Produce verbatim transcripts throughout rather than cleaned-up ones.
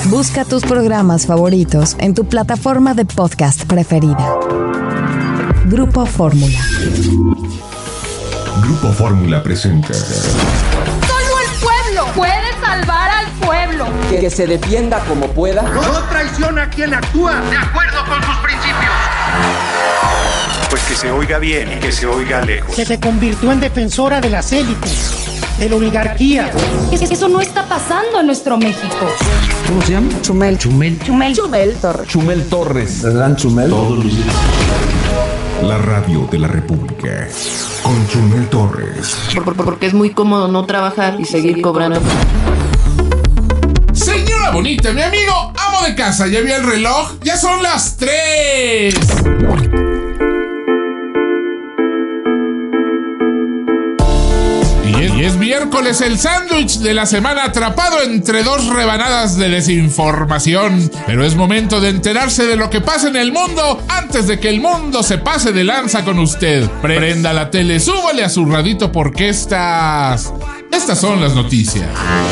Busca tus programas favoritos en tu plataforma de podcast preferida. Grupo Fórmula. Grupo Fórmula presenta. Solo el pueblo puede salvar al pueblo. Que, que se defienda como pueda. No traiciona a quien actúa de acuerdo con sus principios. Pues que se oiga bien y que se oiga lejos. Que se convirtió en defensora de las élites, de la oligarquía. Eso no está pasando en nuestro México. ¿Cómo se llama? Chumel. Chumel. Chumel. Chumel Torres. Chumel Torres. ¿Verdad, Chumel? Todos los días. La radio de la República. Con Chumel Torres. Por, por, porque es muy cómodo no trabajar y seguir cobrando. Señora bonita, mi amigo, amo de casa, ¿ya vio el reloj? ¡Ya son las tres! Y es, y es miércoles, el sándwich de la semana atrapado entre dos rebanadas de desinformación. Pero es momento de enterarse de lo que pasa en el mundo antes de que el mundo se pase de lanza con usted. Prenda la tele, súbale a su radito porque estas... Estas son las noticias.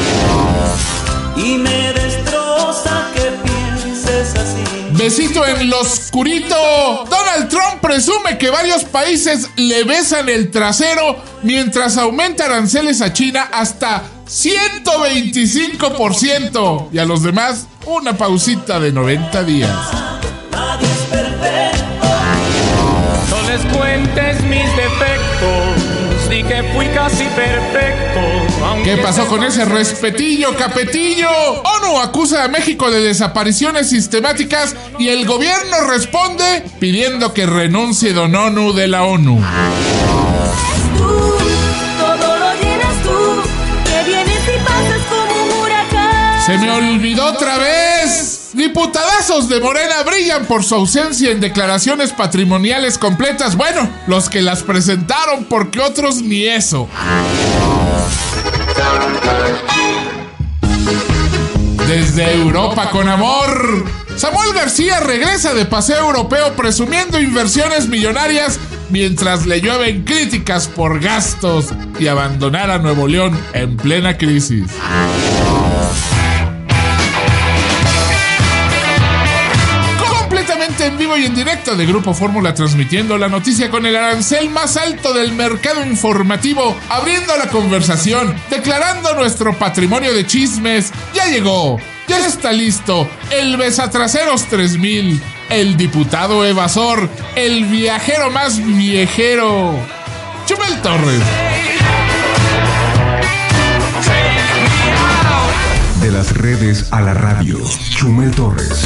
Y me destroza que pienses así. Besito en lo oscurito. Donald Trump presume que varios países le besan el trasero mientras aumenta aranceles a China hasta ciento veinticinco por ciento. Y a los demás, una pausita de noventa días. Nadie es perfecto. No les cuentes mis defectos, di que fui casi perfecto. ¿Qué pasó con ese respetillo, capetillo? ONU acusa a México de desapariciones sistemáticas y el gobierno responde pidiendo que renuncie Don ONU de la ONU. Tú, todo lo llenas tú, que vienes y pasas como un huracán. ¡Se me olvidó otra vez! Diputadazos de Morena brillan por su ausencia en declaraciones patrimoniales completas. Bueno, los que las presentaron, porque otros ni eso. Desde Europa con amor, Samuel García regresa de paseo europeo presumiendo inversiones millonarias mientras le llueven críticas por gastos y abandonar a Nuevo León en plena crisis. En vivo y en directo de Grupo Fórmula, transmitiendo la noticia con el arancel más alto del mercado informativo, abriendo la conversación, declarando nuestro patrimonio de chismes. Ya llegó, ya está listo el Besatraseros tres mil, el diputado evasor, el viajero más viejero, Chumel Torres. De las redes a la radio, Chumel Torres.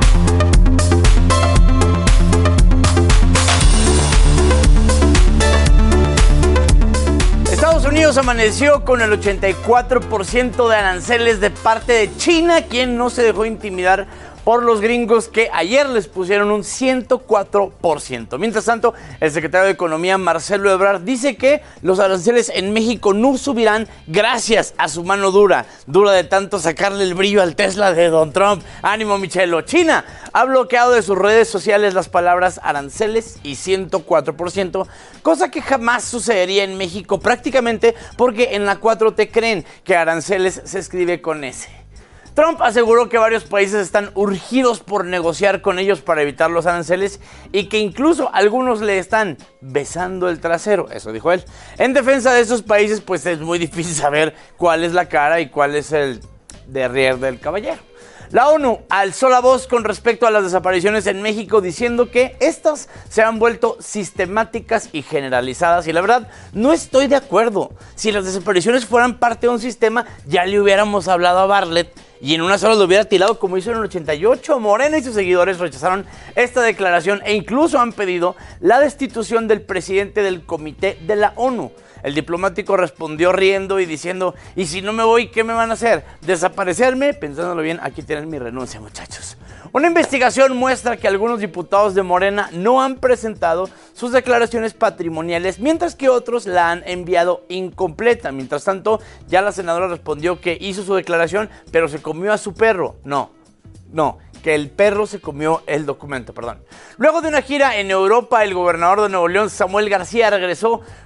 Estados Unidos amaneció con el ochenta y cuatro por ciento de aranceles de parte de China, quien no se dejó intimidar por los gringos que ayer les pusieron un ciento cuatro por ciento. Mientras tanto, el secretario de Economía, Marcelo Ebrard, dice que los aranceles en México no subirán gracias a su mano dura, dura de tanto sacarle el brillo al Tesla de Don Trump. ¡Ánimo, Michelo! China ha bloqueado de sus redes sociales las palabras aranceles y ciento cuatro por ciento, cosa que jamás sucedería en México prácticamente porque en la cuatro T creen que aranceles se escribe con S. Trump aseguró que varios países están urgidos por negociar con ellos para evitar los aranceles y que incluso algunos le están besando el trasero, eso dijo él. En defensa de esos países, pues es muy difícil saber cuál es la cara y cuál es el derrier del caballero. La ONU alzó la voz con respecto a las desapariciones en México, diciendo que estas se han vuelto sistemáticas y generalizadas. Y la verdad, no estoy de acuerdo. Si las desapariciones fueran parte de un sistema, ya le hubiéramos hablado a Bartlett y en una sola lo hubiera tirado como hizo en el ochenta y ocho. Morena y sus seguidores rechazaron esta declaración e incluso han pedido la destitución del presidente del comité de la ONU. El diplomático respondió riendo y diciendo, ¿y si no me voy, qué me van a hacer? ¿Desaparecerme? Pensándolo bien, aquí tienen mi renuncia, muchachos. Una investigación muestra que algunos diputados de Morena no han presentado sus declaraciones patrimoniales, mientras que otros la han enviado incompleta. Mientras tanto, ya la senadora respondió que hizo su declaración, pero se comió a su perro. No, no. que el perro se comió el documento, perdón. Luego de una gira en Europa, el gobernador de Nuevo León, Samuel García, regresó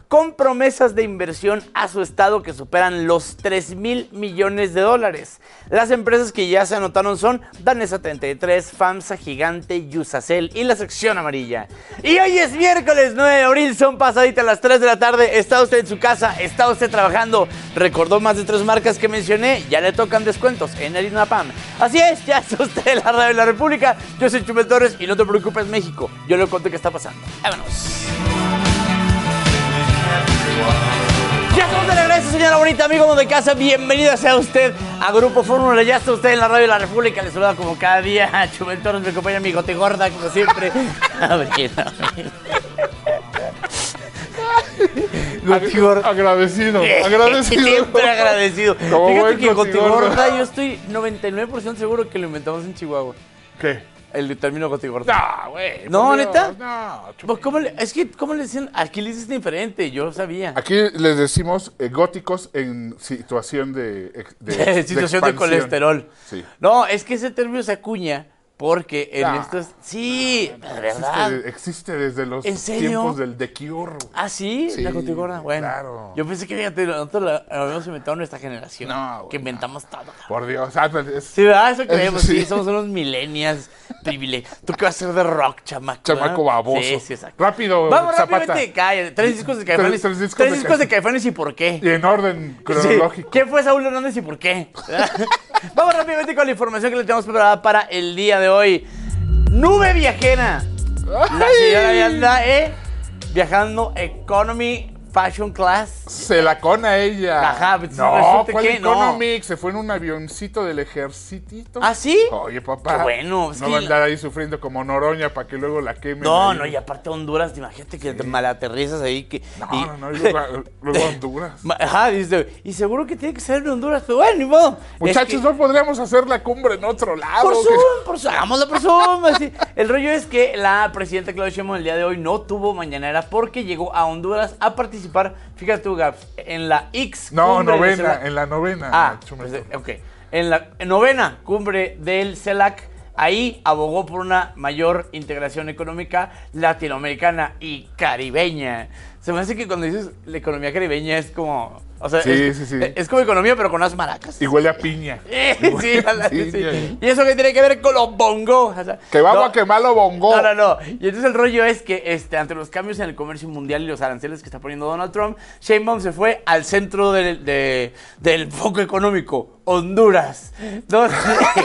con promesas de inversión a su estado que superan los tres mil millones de dólares. Las empresas que ya se anotaron son Danesa treinta y tres, FAMSA, Gigante, Yusacel y la sección amarilla. Y hoy es miércoles nueve de abril, son pasaditas las tres de la tarde. Está usted en su casa, está usted trabajando. Recordó más de tres marcas que mencioné, ya le tocan descuentos en Harina Pam. Así es, ya está usted en la radio de la República. Yo soy Chumel Torres y no te preocupes, México. Yo le cuento qué está pasando. Vámonos. Ya estamos de regreso, señora bonita, amigo de casa. Bienvenida sea usted a Grupo Fórmula. Ya está usted en la radio de la República. Le saluda como cada día Chumel Torres. Me acompaña mi gote gorda, como siempre. Abril, abril. Ag agradecido, agradecido. Siempre agradecido. Como Fíjate que Gotigorda. Gotigorda, yo estoy noventa y nueve por ciento seguro que lo inventamos en Chihuahua. ¿Qué? El término Gotigorda. No, güey. No, ¿neta? No, pues, ¿cómo le, es que, ¿cómo le decían? Aquí le dices diferente, yo sabía. Aquí les decimos eh, góticos en situación de... de, situación de, de colesterol. Sí. No, es que ese término se acuña porque en Ah. estos... Sí, de verdad. Existe, existe desde los ¿En serio? tiempos del The Cure. ¿Ah, sí? Sí, La Gotigorda. Bueno, claro. yo pensé que, fíjate, nosotros la, la habíamos inventado en nuestra generación. No, que inventamos todo. Por Dios. Ah, pues, es, Sí, ¿verdad? Eso creemos, sí. sí. Somos unos millennials privilegiados. ¿Tú qué vas a hacer de rock, chamaco? Chamaco ¿eh? baboso. Sí, sí, exacto. Rápido, Vamos Zapata. rápidamente, cállate. Tres discos de Caifanes. Tres- tres discos Tres de discos de Caifanes. Caifanes y por qué. Y en orden cronológico. Sí. ¿Quién fue Saúl Hernández y por qué? Vamos rápidamente con la información que le tenemos preparada para el día de hoy. Nube viajera. La señora ya anda, ¿eh? Viajando Economy Fashion Class. Se la cona ella. Ajá, pues, no, resulta ¿cuál que no. Economic? Se fue en un avioncito del ejército. ¿Ah, sí? Oye, papá. Qué bueno. Es No que va a la- andar ahí sufriendo como Noroña para que luego la quemen. No, ahí. no, y aparte Honduras, imagínate que te malaterrizas ahí. Que, No, y- no, no, y luego, luego Honduras. Ma- Ajá, dice, y seguro que tiene que ser en Honduras, pero bueno, ni modo. Muchachos, Es que- ¿no podríamos hacer la cumbre en otro lado? Por ¿Qué? Zoom, por Zoom, hagámoslo por Zoom. Así. El rollo es que la presidenta Claudia Sheinbaum el día de hoy no tuvo mañanera porque llegó a Honduras a participar, fíjate tú, Gaps, en la X No, cumbre de novena, CELAC. en la novena. Ah, Chumel. pues, ok. En la novena cumbre del CELAC, ahí abogó por una mayor integración económica latinoamericana y caribeña. Se me hace que cuando dices la economía caribeña es como... O sea, Sí, es, sí, sí. es como economía pero con unas maracas. Y huele a piña. Eh, Y huele sí, a la- sí. piña. Y eso que tiene que ver con los bongos. O sea, Que vamos no, a quemarlo bongo. No, no, no. Y entonces el rollo es que este, ante los cambios en el comercio mundial y los aranceles que está poniendo Donald Trump, Sheinbaum se fue al centro del, de- del foco económico, Honduras. Donde-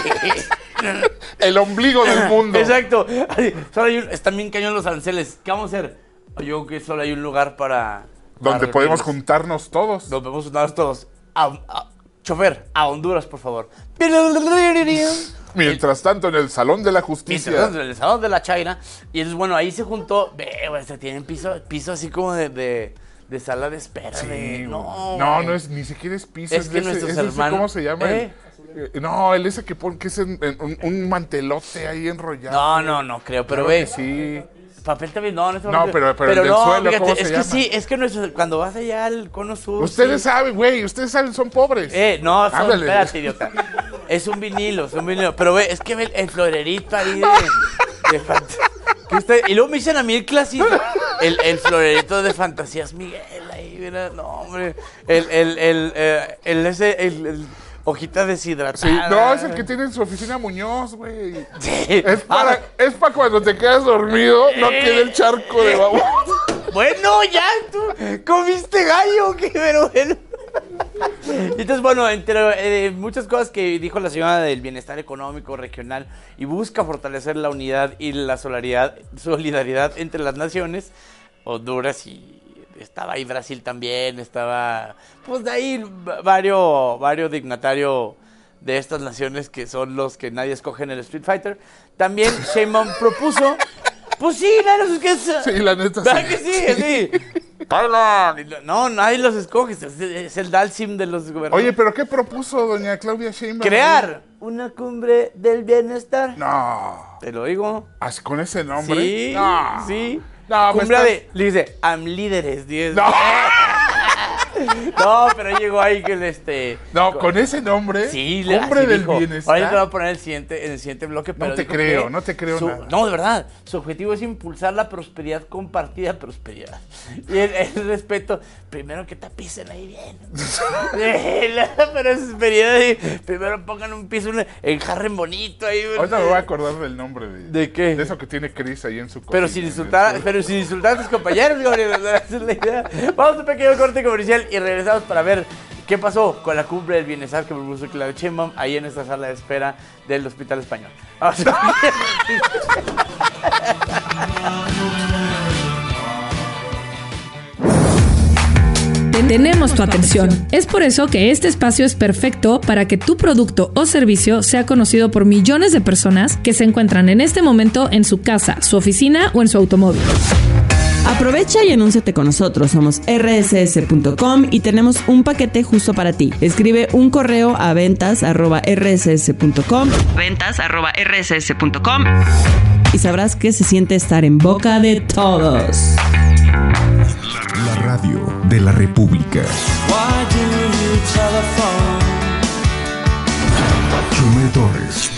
El ombligo del mundo. Exacto. Así, solo hay un- están bien cañón los aranceles. ¿Qué vamos a hacer? Yo creo que solo hay un lugar para... Donde para podemos reunirnos. juntarnos todos. Nos vemos juntarnos todos. A, a- chofer, a Honduras, por favor. Mientras tanto, en el Salón de la Justicia. Mientras tanto, en el salón de la China. Y entonces, bueno, ahí se juntó. Ve, güey, se tienen piso, piso así como de, de, de sala de espera. Sí, de, güey. no, no, güey. no es ni siquiera es piso. Es que de ese- nuestros es ese, hermanos- ¿cómo se llama? ¿Eh? El- eh, no, el ese que pone que es en- en un, un mantelote ahí enrollado. No, no, no creo, pero Claro ve. que sí. Papel también, no, no, No, pero- pero el del no, suelo, fíjate, ¿cómo se es llama? que sí, es que nuestro, cuando vas allá al cono sur. Ustedes sí. saben, güey, ustedes saben, son pobres. Eh, no, son, Ándale. espérate, idiota. Es un vinilo, es un vinilo. Pero ve, es que ve el, el florerito ahí de. de fant- que usted- y luego me dicen a mí el clásico. El, el florerito de Fantasías Miguel ahí, mira, no, hombre. El, el, el, eh, el, ese, el, el hojita deshidratada. Sí, no, es el que tiene en su oficina Muñoz, güey. Sí. Es para, Ah, es para cuando te quedas dormido, no Eh. quede el charco de babón. bueno, ya, tú comiste gallo, que pero bueno. Entonces, bueno, entre eh, muchas cosas que dijo la señora del bienestar económico regional y busca fortalecer la unidad y la solidaridad, solidaridad entre las naciones, Honduras y estaba ahí Brasil también, estaba pues de ahí va- varios, varios dignatarios de estas naciones que son los que nadie escoge en el Street Fighter. También Sheinbaum propuso, pues sí, claro, es que es... Sí, la neta ¿Verdad sí. que sí? Sí. Baila. No, nadie los escoge, es, es el Dalsim de los gobernadores. Oye, ¿pero qué propuso doña Claudia Sheinbaum? Crear una cumbre del bienestar. No. Te lo digo. ¿Así con ese nombre? Sí, No. sí. No, me Cumbre estás- de, le dice, am líderes, diez. No. No, pero llegó ahí que el este... No, con ese nombre, sí, le, Cumbre del dijo, Bienestar. Ahorita te voy a poner el siguiente, en el siguiente bloque, pero no te creo, no te creo su, nada. No, de verdad, su objetivo es impulsar la prosperidad compartida, prosperidad. Y el, el respeto, primero que tapicen ahí bien. La prosperidad, primero pongan un piso, un enjarren bonito ahí. Ahorita me voy a acordar del nombre de... ¿De qué? De eso que tiene Cris ahí en su cocina. Pero sin insultar, pero sin insultar a tus compañeros, Gabriel, esa es la idea. Vamos a un pequeño corte comercial y regresamos para ver qué pasó con la cumbre del bienestar que propuso Claudia Sheinbaum ahí en esta sala de espera del Hospital Español. Vamos a... Tenemos tu atención. Es por eso que este espacio es perfecto para que tu producto o servicio sea conocido por millones de personas que se encuentran en este momento en su casa, su oficina o en su automóvil. Aprovecha y anúnciate con nosotros. Somos erre ese ese punto com y tenemos un paquete justo para ti. Escribe un correo a ventas arroba erre ese ese punto com ventas arroba erre ese ese punto com y sabrás que se siente estar en boca de todos. La radio de la República. Chumel Torres.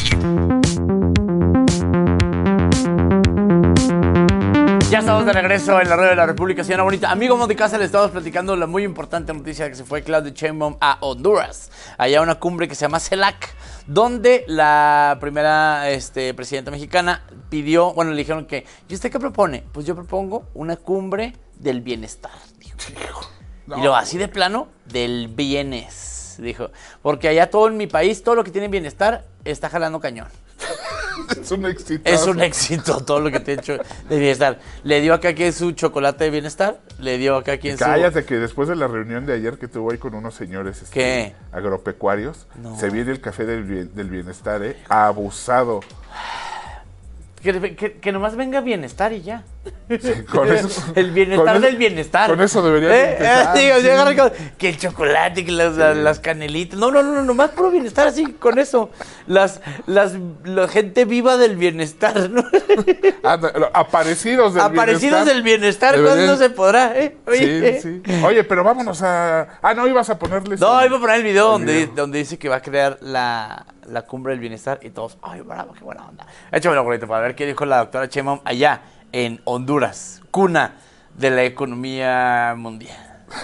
Ya estamos de regreso en la radio de la República, señora bonita. Amigo de casa, le estamos platicando la muy importante noticia de que se fue Claudia Sheinbaum a Honduras. Allá a una cumbre que se llama CELAC, donde la primera este, presidenta mexicana pidió, bueno, le dijeron que, ¿y usted qué propone? Pues yo propongo una cumbre del bienestar, dijo. No. Y luego, así de plano, del bienes, dijo. Porque allá todo en mi país, todo lo que tiene bienestar, está jalando cañón. Es un éxito. Es un éxito todo lo que te he hecho de bienestar. Le dio acá que su chocolate de bienestar. Le dio acá quien su... Cállate que después de la reunión de ayer que tuvo ahí con unos señores este, ¿Qué? agropecuarios, no. Se viene el café del, bien, del bienestar, ¿eh? Abusado. Que, que, que nomás venga bienestar y ya. Sí, con eso, el bienestar con del eso, digo, Con eso debería ¿Eh? empezar. Eh, digo, sí. yo con, que el chocolate, que las, sí. las canelitas. No, no, no, nomás puro bienestar así, con eso. Las, las, la gente viva del bienestar, ¿no? Ah, aparecidos del Aparecidos bienestar. del bienestar, ¿cuándo no se podrá? ¿Eh? Oye, sí, sí. Oye, pero vámonos a... Ah, no, ibas a ponerles... No, el... iba a poner el video, el donde, video donde dice que va a crear la... la cumbre del bienestar y todos, ay, bravo, qué buena onda. Échamelo, gordito, para ver qué dijo la doctora Sheinbaum allá en Honduras, cuna de la economía mundial.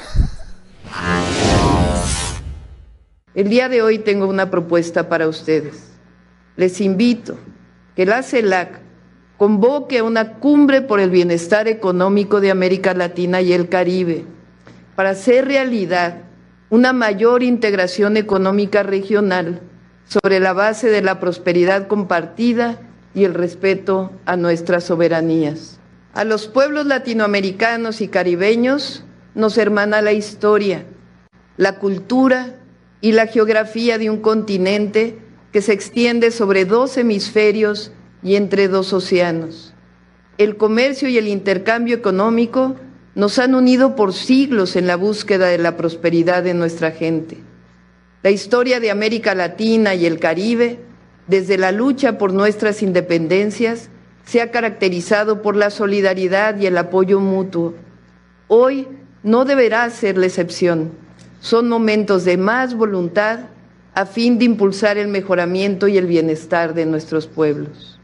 El día de hoy tengo una propuesta para ustedes. Les invito que la CELAC convoque una cumbre por el bienestar económico de América Latina y el Caribe para hacer realidad una mayor integración económica regional sobre la base de la prosperidad compartida y el respeto a nuestras soberanías. A los pueblos latinoamericanos y caribeños nos hermana la historia, la cultura y la geografía de un continente que se extiende sobre dos hemisferios y entre dos océanos. El comercio y el intercambio económico nos han unido por siglos en la búsqueda de la prosperidad de nuestra gente. La historia de América Latina y el Caribe, desde la lucha por nuestras independencias, se ha caracterizado por la solidaridad y el apoyo mutuo. Hoy no deberá ser la excepción. Son momentos de más voluntad a fin de impulsar el mejoramiento y el bienestar de nuestros pueblos.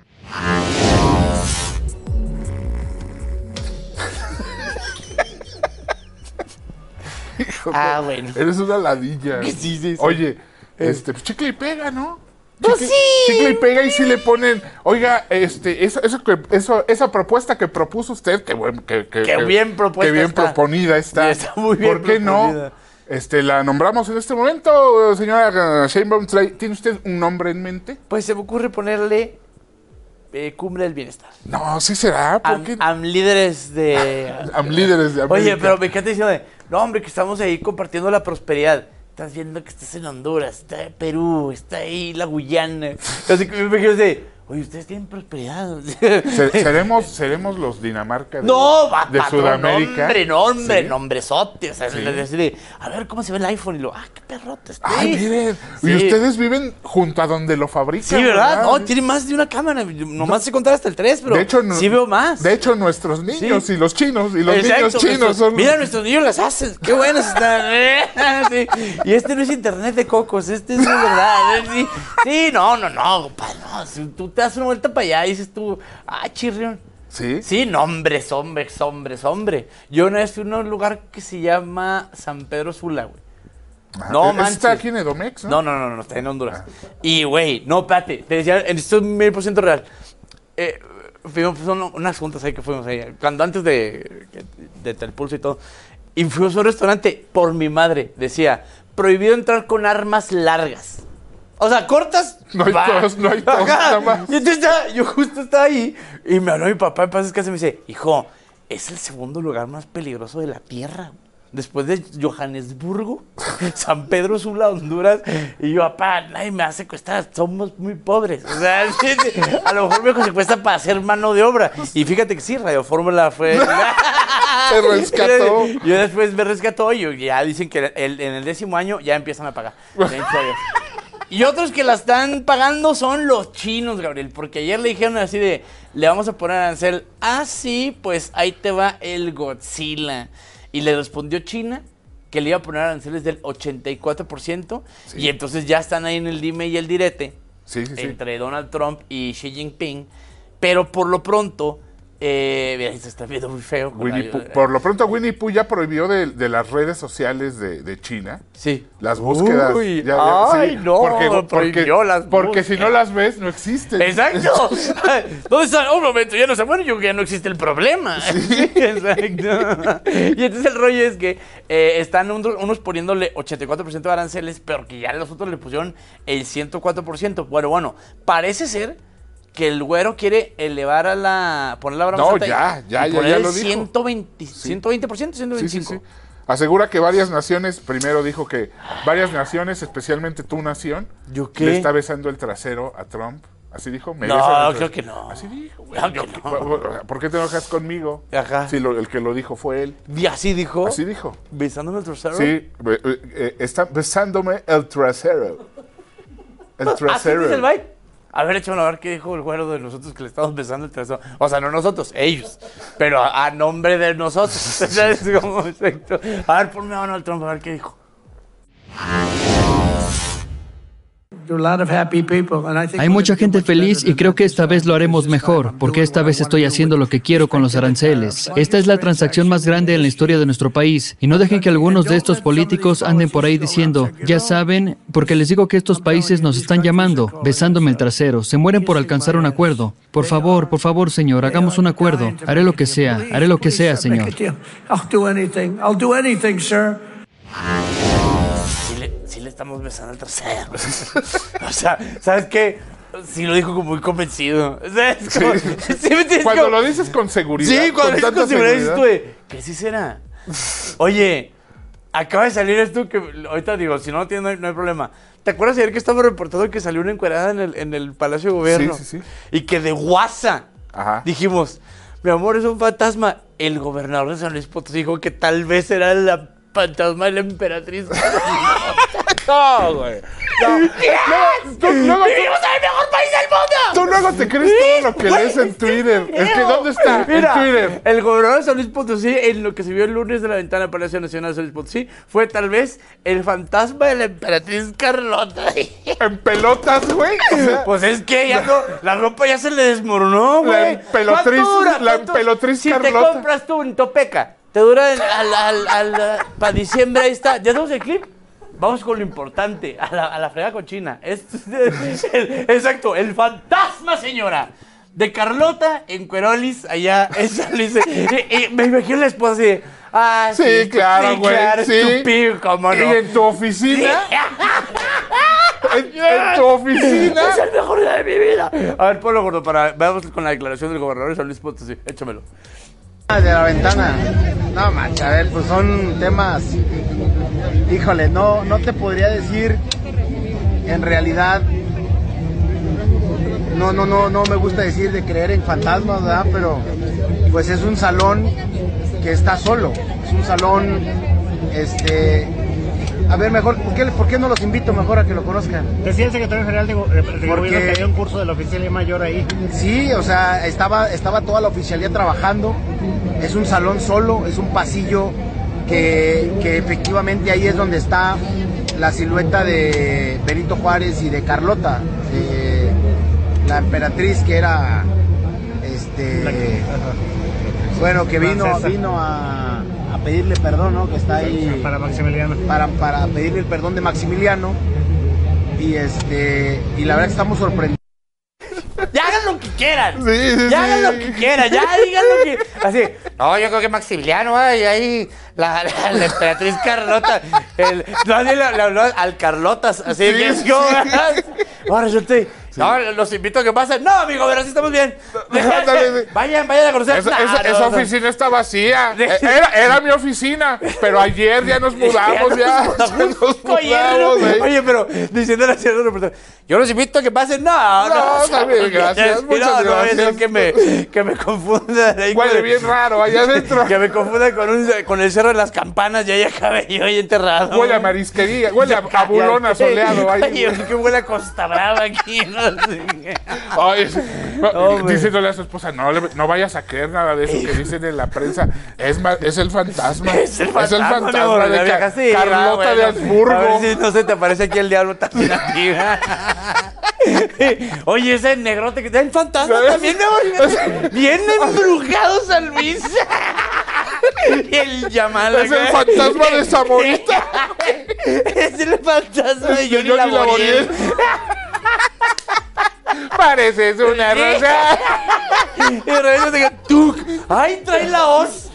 Ah, bueno. Eres una ladilla. Sí, sí, sí. Oye, este, pues chicle y pega, ¿no? Pues chicle, sí. Chicle y pega y si le ponen, oiga, este, eso, eso, que, eso, esa propuesta que propuso usted, que, buen, que, que, que bien propuesta que bien está. proponida está. Sí, está muy bien ¿Por qué proponida. no? Este, la nombramos en este momento, señora Sheinbaum. ¿Tiene usted un nombre en mente? Pues se me ocurre ponerle eh, Cumbre del Bienestar. No, sí será. ¿Por Am, qué? am líderes de... Am líderes de América. Oye, pero me encanta diciendo, de, no hombre, que estamos ahí compartiendo la prosperidad. Estás viendo que estás en Honduras, está en Perú, está ahí la Guyana. Así que me imagino de, oye, ustedes tienen prosperidad. seremos, seremos los Dinamarca de, no, va, de patrón, Sudamérica. Nombre, nombre, ¿sí? nombrezote. O sea, sí. les decide, a ver cómo se ve el iPhone. Y lo, ah, qué perrote. Ay, miren. Sí. Y ustedes viven junto a donde lo fabrican. Sí, ¿verdad? ¿verdad? No, tiene más de una cámara. Nomás no. sé contar hasta el tres, pero de hecho, no, sí veo más. De hecho, nuestros niños sí. y los chinos y los Exacto, niños chinos nuestros, son. Mira, nuestros niños las hacen. Qué buenos están. sí. Y este no es internet de cocos, este es de verdad. Sí, sí no, no, no, compadre, no. Si tú te das una vuelta para allá y dices tú, ah, chirrión. ¿Sí? Sí, no, hombres, hombres, hombres, hombre. Yo una vez fui a un lugar que se llama San Pedro Sula, güey. Ah, no, manches. ¿Está aquí en Edomex, no? No, no, no, no, está en Honduras. Ah. Y, güey, no, espérate, te decía, esto es mil por ciento real. Eh, fuimos, son unas juntas ahí que fuimos ahí, cuando antes de, de, de el pulso y todo. Y fuimos a un restaurante, por mi madre, decía, prohibido entrar con armas largas. O sea, cortas. No hay tos, no hay tos, nada más. Y entonces estaba, yo justo estaba ahí y me habló mi papá en paz descanse y me dice, hijo, es el segundo lugar más peligroso de la tierra. Después de Johannesburgo, San Pedro Sula, Honduras. Y yo, papá, nadie me va a secuestrar, somos muy pobres. O sea, a lo mejor me secuestra para hacer mano de obra. Y fíjate que sí, Radio Fórmula fue... Se rescató. Yo después me rescató y ya dicen que el, en el décimo año ya empiezan a pagar. Y otros que la están pagando son los chinos, Gabriel, porque ayer le dijeron así de, le vamos a poner arancel. Ah, sí, pues ahí te va el Godzilla. Y le respondió China que le iba a poner aranceles del ochenta y cuatro por ciento. Sí. Y entonces ya están ahí en el dime y el direte sí, sí, entre sí. Donald Trump y Xi Jinping. Pero por lo pronto... Eh, mira, se está viendo muy feo. Winnie Pooh, por lo pronto, Winnie Pooh ya prohibió de, de las redes sociales de, de China. Sí. Las búsquedas. Uy, ya, ya, ay, sí, no. Porque, porque, las porque si no las ves, no existen. Exacto. ¿Dónde está? Un momento, ya no se bueno, yo que ya no existe el problema. Sí. Exacto. Y entonces el rollo es que eh, están unos, unos poniéndole ochenta y cuatro por ciento de aranceles, pero que ya los otros le pusieron el ciento cuatro por ciento. Bueno, bueno, parece ser que el güero quiere elevar a la... poner la broma No, santa ya, y, ya, y ya, poner ya el lo dijo. ciento veinte, Sí. ciento veinte por ciento, ciento veinticinco. Sí, sí, sí. Asegura que varias naciones, primero dijo que varias naciones, especialmente tu nación, ¿Yo qué? le está besando el trasero a Trump. ¿Así dijo? ¿Me no, creo que no. Así dijo, güey. Claro que no. ¿Por qué te enojas conmigo? Ajá. Si lo, el que lo dijo fue él. ¿Y así dijo? Así dijo. ¿Besándome el trasero? Sí, eh, eh, está besándome el trasero. El trasero. ¿Así dice el bite? A ver, échame a ver qué dijo el güero de nosotros que le estamos besando el trasero. O sea, no nosotros, ellos. Pero a, a nombre de nosotros. ¿Sabes cómo? Exacto. A ver, ponme a Donald Trump a ver qué dijo. Hay mucha gente feliz y creo que esta vez lo haremos mejor, porque esta vez estoy haciendo lo que quiero con los aranceles. Esta es la transacción más grande en la historia de nuestro país. Y no dejen que algunos de estos políticos anden por ahí diciendo, ya saben, porque les digo que estos países nos están llamando, besándome el trasero, se mueren por alcanzar un acuerdo. Por favor, por favor, señor, hagamos un acuerdo. Haré lo que sea, haré lo que sea, señor. Sí le estamos besando el trasero. O sea, ¿sabes qué? Sí lo dijo como muy convencido. ¿Sabes? Como, sí. ¿sí me entiendes? Cuando como, lo dices con seguridad. Sí, cuando lo dices con seguridad, seguridad. dices tú, ¿qué sí será? Oye, acaba de salir esto que ahorita digo, si no lo tienes, no hay, no hay problema. ¿Te acuerdas ayer que estaba reportado que salió una encuerada en el, en el Palacio de Gobierno? Sí, sí, sí. Y que de WhatsApp Ajá. dijimos, mi amor, es un fantasma. El gobernador de San Luis Potosí dijo que tal vez era la fantasma de la emperatriz. No, güey. No. ¡Vivimos en el mejor país del mundo! Tú luego te crees todo lo que lees en Twitter. Es que, ¿dónde está? Mira, en Twitter. El gobernador de San Luis Potosí, en lo que se vio el lunes de la ventana del Palacio Nacional de San Luis Potosí, fue tal vez el fantasma de la emperatriz Carlota. ¿En pelotas, güey? O sea, pues es que ya no, la ropa ya se le desmoronó, güey. La empelotriz, la empelotriz si Carlota. Si te compras tú en Topeca, te dura para diciembre, ahí está. ¿Ya tenemos el clip? Vamos con lo importante, a la, a la fregada cochina. Es, el, exacto, el fantasma, señora, de Carlota en Cuerolis, allá en San Luis. Y, y me imagino la esposa así, ah, sí, sí claro, güey, claro, sí. Estúpido, cómo no. ¿Y en tu oficina? ¿En, en tu oficina? Es el mejor día de mi vida. A ver, ponlo, gordo, para, veamos con la declaración del gobernador de San Luis Potosí. Échamelo. De la ventana. No, mancha, a ver, pues son temas. Híjole, no, no te podría decir en realidad no, no, no, no me gusta decir de creer en fantasmas, ¿verdad? Pero pues es un salón que está solo, es un salón, este, a ver, mejor, ¿por qué, ¿por qué no los invito mejor a que lo conozcan? Decía el secretario general de, de, de gobierno que había un curso de la oficialía mayor ahí. Sí, o sea, estaba, estaba toda la oficialía trabajando, es un salón solo, es un pasillo que, que efectivamente ahí es donde está la silueta de Benito Juárez y de Carlota, de la emperatriz que era, este, bueno, que vino, vino a, a pedirle perdón, ¿no? Que está ahí para Maximiliano, para, para pedirle el perdón de Maximiliano, y este, y la verdad que estamos sorprendidos. Ya hagan lo que quieran. Sí, sí, ya sí. hagan lo que quieran. Ya digan lo que. Así. No, yo creo que Maximiliano, ay, ahí. La, la, la emperatriz Carlota. El, nadie le habló al Carlotas. Así Sí, que es sí. como. Ahora yo te. No, los invito a que pasen. No, amigo, pero así estamos bien. Vayan, vayan a conocer. Esa, Nah, esa, no, esa no. oficina está vacía. Era, era mi oficina, pero ayer ya nos mudamos. Ya, ya nos mudamos. ¿Eh? Oye, pero diciéndole así a los reporteros, yo los invito a que pasen. No, no, No, también, gracias, no, muchas no, no voy a gracias. hacer que me, que me confundan. ahí Huele con- bien raro allá adentro. Que me confundan con, un, con el cerro de las campanas y ahí acabé yo ahí enterrado. Huele a marisquería, huele a, a bulón asoleado. Ahí. Oye, que huele a Costa Brava aquí. No sé. Ay, no, Hombre. diciéndole a su esposa, no, le- no vayas a creer nada de eso que dicen en la prensa. Es, ma- es el fantasma. Es el fantasma, fantasma mi amor, de la vieja, Ca- sí, Carlota ah, bueno. de Habsburgo. A ver si no se te aparece aquí el diablo también a ti. Oye, ese negrote que está el fantasma también, mi amor. Bien embrujado San Luis. Y el Yamal. Es el fantasma de Zamorita. Es el fantasma de Johnny Johnny Laboriel. Pareces una rosa. Y de repente te digo, ¡tuc! ¡Ay, trae la hoz!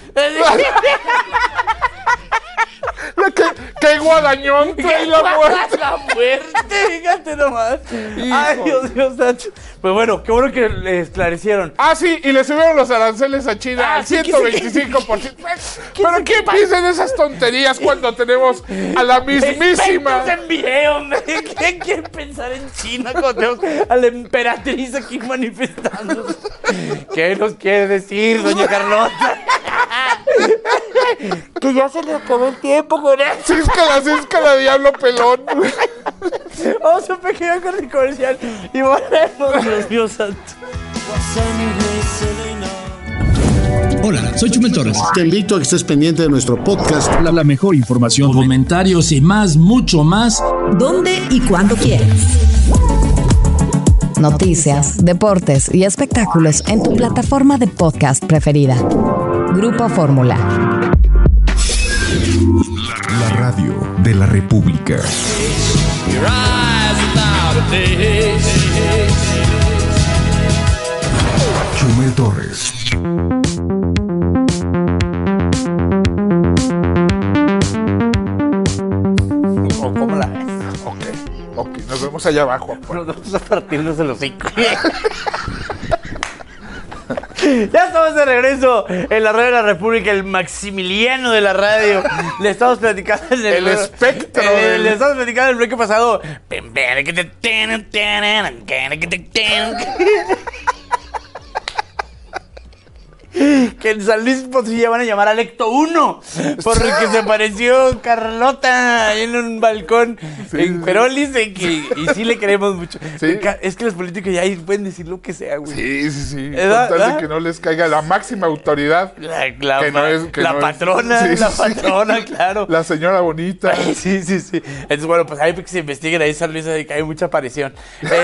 ¿Qué, qué guadañón trae la muerte? La muerte, fíjate nomás. Ay, Dios mío, Sancho. Pues bueno, qué bueno que le esclarecieron. Ah, sí, y le subieron los aranceles a China Ah, al sí, ciento veinticinco por ciento. Pero sé ¿qué qué piensan esas tonterías cuando tenemos a la mismísima? Expertos en video, hombre. ¿Qué quieren pensar en China cuando tenemos a la emperatriz aquí manifestándose? ¿Qué nos quiere decir, doña Carlota? Que ya se le acabó el tiempo con eso. Císcala, císcala, diablo pelón. Vamos a un pequeño corte comercial y volvemos, Dios mío santo. Hola, soy Chumel Torres. Te invito a que estés pendiente de nuestro podcast. La, la mejor información, comentarios y más, mucho más. ¿Dónde y cuándo quieras? Noticias, deportes y espectáculos en tu plataforma de podcast preferida. Grupo Fórmula. La radio de la República. Chumel Torres. ¿Cómo la ves? Ok, ok, nos vemos allá abajo. Nos vamos a partirnos el hocico. Ya estamos de regreso en la radio de la República, el Maximiliano de la radio. Le estamos platicando en el, El espectro eh, del- Le estamos platicando en el bloque pasado. Que en San Luis Potosí ya van a llamar al Ecto uno porque se apareció Carlota en un balcón en Perolis y, que, y sí le queremos mucho. Sí. Es que los políticos ya ahí pueden decir lo que sea, güey. Sí, sí, sí. ¿Verdad? Con tal de ¿verdad? que no les caiga la máxima autoridad. La, la, que no es, que la no es- patrona, sí, la sí. patrona, claro. La señora bonita. Ay, sí, sí, sí. Entonces, bueno, pues ahí que se investiguen ahí en San Luis, ahí que hay mucha aparición. Este...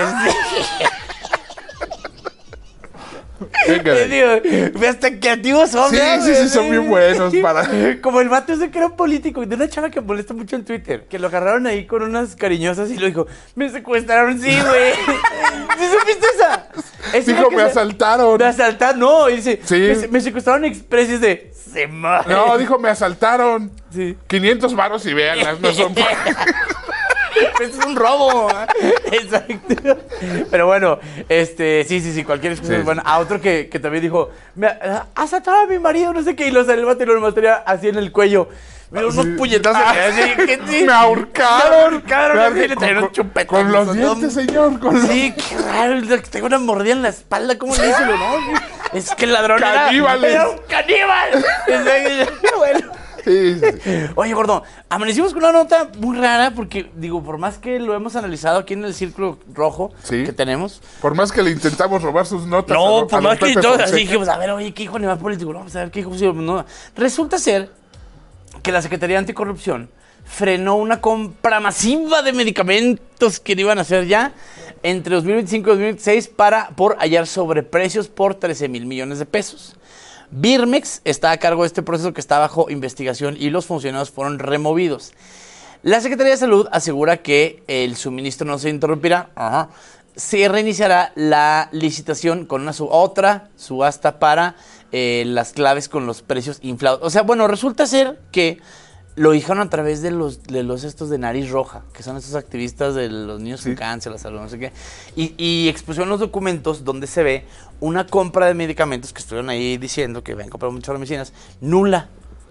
Venga. Eh, digo, hasta creativos son, Sí, ¿verdad, sí, sí, güey? son bien buenos para... Como el vato ese que era un político, de una chava que molesta mucho en Twitter, que lo agarraron ahí con unas cariñosas y lo dijo, me secuestraron, sí, güey. ¿Sí supiste esa? Es Dijo, una que me se- asaltaron. Me asaltaron, no, y dice, Sí. me, me secuestraron expresis de, se madre. No, dijo, me asaltaron. Sí. quinientos varos y véanlas, no son... Es un robo. Exacto. Pero bueno, este, sí, sí, sí, cualquier excusa Sí, es buena. A otro que, que también dijo, me asaltaron a mi marido, no sé qué, y lo salió el vato y lo mataría así en el cuello. Me dio unos puñetazos. Me ahorcaron. Me ahorcaron. Me ahorcaron. Con, con, con los dientes, señor. Con sí, los... qué raro. Tengo una mordida en la espalda. ¿Cómo le hizo? ¿No? Es que el ladrón Caníbales. era... ¡un caníbal! Bueno. Sí, sí, sí. Oye, gordo, amanecimos con una nota muy rara porque, digo, por más que lo hemos analizado aquí en el círculo rojo sí. que tenemos. Por más que le intentamos robar sus notas. No, a, por a más que todos así dijimos, pues, a ver, oye, ¿qué hijo animal político? No, vamos a ver qué hijo no. Resulta ser que la Secretaría Anticorrupción frenó una compra masiva de medicamentos que iban a hacer ya entre dos mil veinticinco y dos mil veintiséis para, por hallar sobreprecios por trece mil millones de pesos. Birmex está a cargo de este proceso que está bajo investigación y los funcionarios fueron removidos. La Secretaría de Salud asegura que el suministro no se interrumpirá. Ajá. Se reiniciará la licitación con una sub otra subasta para eh, las claves con los precios inflados. O sea, bueno, resulta ser que lo dijeron a través de los, de los estos de nariz roja, que son estos activistas de los niños sí. con cáncer, la salud, no sé qué. Y, y expusieron los documentos donde se ve una compra de medicamentos que estuvieron ahí diciendo que habían comprado muchas medicinas, nula.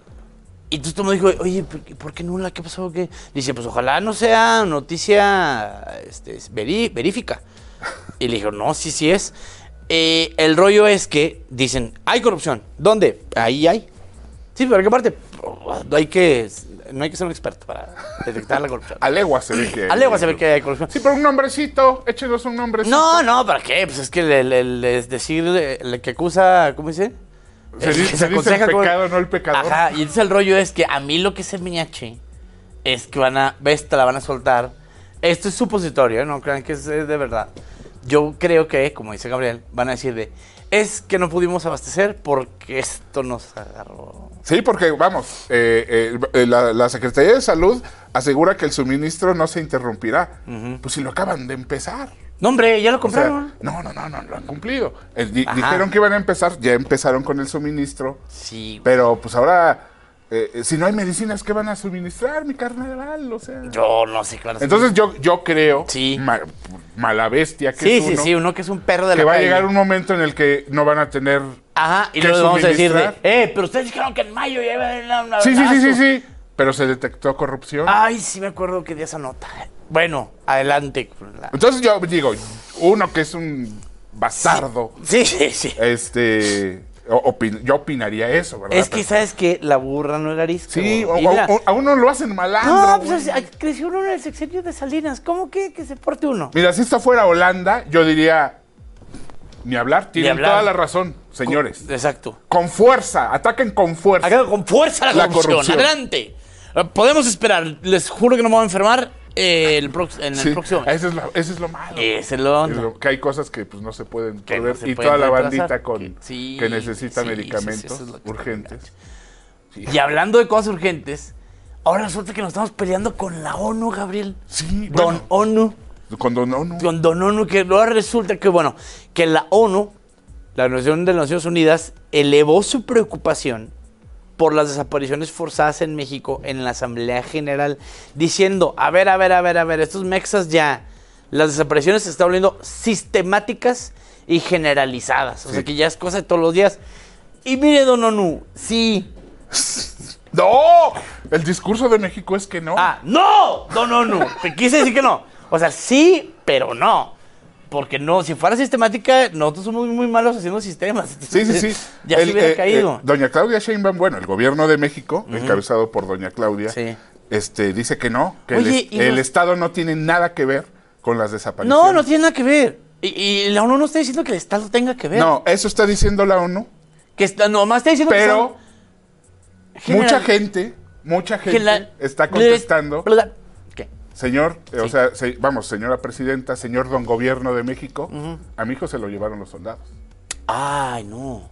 Y entonces todo el mundo dijo, oye, ¿por qué, ¿por qué nula? ¿Qué pasó? ¿Qué? Dice, pues ojalá no sea noticia este, verí, verífica. Y le dijo, no, sí, sí es. Eh, el rollo es que dicen, hay corrupción. ¿Dónde? Ahí hay. Sí, pero ¿qué parte? Hay que, no hay que ser un experto para detectar la corrupción. A legua se ve que hay. A legua se ve que hay corrupción. Sí, pero un nombrecito, échenos un nombrecito. No, no, ¿para qué? Pues es que el, el, el decir, el que acusa, ¿cómo dice? Se, el, dice, se, se dice el pecado, como... no el pecador. Ajá, y entonces el rollo es que a mí lo que se me hace es que van a, ves, te la van a soltar. Esto es supositorio, ¿eh? No crean que es de verdad. Yo creo que, como dice Gabriel, van a decir de, es que no pudimos abastecer porque esto nos agarró. Sí, porque, vamos, eh, eh, la, la Secretaría de Salud asegura que el suministro no se interrumpirá. Uh-huh. Pues si lo acaban de empezar. No, hombre, ya lo compraron. O sea, no, no, no, no, lo han cumplido. Eh, di, dijeron que iban a empezar, ya empezaron con el suministro. Sí. Pero, pues ahora... Eh, si no hay medicinas, ¿qué van a suministrar, mi carnal? O sea, yo no sé, claro. Entonces yo, yo creo, sí. ma, mala bestia que sí, es uno, sí, sí, uno que es un perro de que la va calle. a llegar un momento en el que no van a tener Ajá, y luego vamos a decir de, eh, pero ustedes dijeron que en mayo ya iba a haber una... Sí, sí, sí, sí, sí, pero se detectó corrupción. Ay, sí me acuerdo que di esa nota. Bueno, adelante. Entonces yo digo, uno que es un bastardo. Sí, sí, sí. sí. Este... Opin- yo opinaría eso, ¿verdad? Es que, ¿sabes qué? La burra no era arisco. Sí, o, mira, o, a uno lo hacen malandro. No, pues güey. Creció uno en el sexenio de Salinas. ¿Cómo que, que se porte uno? Mira, si esto fuera Holanda, yo diría, ni hablar, tienen ni hablar. Toda la razón, señores. Con, exacto. Con fuerza, ataquen con fuerza. Ataquen con fuerza la, la corrupción. corrupción. Adelante. Podemos esperar, les juro que no me voy a enfermar. Eh, el prox- en sí, el próximo. Eso es, lo, eso es lo malo. Ese es lo, es lo que hay cosas que pues no se pueden que poder. No se y pueden toda la retrasar, bandita con que, sí, que necesita sí, medicamentos sí, sí, es urgentes. Sí. Y hablando de cosas urgentes, ahora resulta que nos estamos peleando con la ONU, Gabriel. Sí, Don bueno, ONU. Con Don ONU. Con Don ONU, que ahora resulta que, bueno, que la ONU, la Organización de las Naciones Unidas, elevó su preocupación por las desapariciones forzadas en México en la Asamblea General, diciendo, a ver, a ver, a ver, a ver, estos mexas ya, las desapariciones se están volviendo sistemáticas y generalizadas, o sí. sea que ya es cosa de todos los días. Y mire, Don ONU, sí. ¡No! El discurso de México es que no. Ah, ¡no! Don ONU, te quise decir que no. O sea, sí, pero no. Porque no, si fuera sistemática, nosotros somos muy malos haciendo sistemas. Sí, sí, sí. Ya el, se hubiera eh, caído. Eh, doña Claudia Sheinbaum, bueno, el gobierno de México, uh-huh. encabezado por doña Claudia, sí. este, dice que no, que Oye, el, el los... Estado no tiene nada que ver con las desapariciones. No, no tiene nada que ver. Y, y la ONU no está diciendo que el Estado tenga que ver. No, eso está diciendo la ONU. Que está, nomás está diciendo pero que Pero mucha gente, mucha gente la... está contestando... Señor, sí. o sea, se, vamos, señora presidenta, señor don gobierno de México, uh-huh. a mi hijo se lo llevaron los soldados. Ay, no.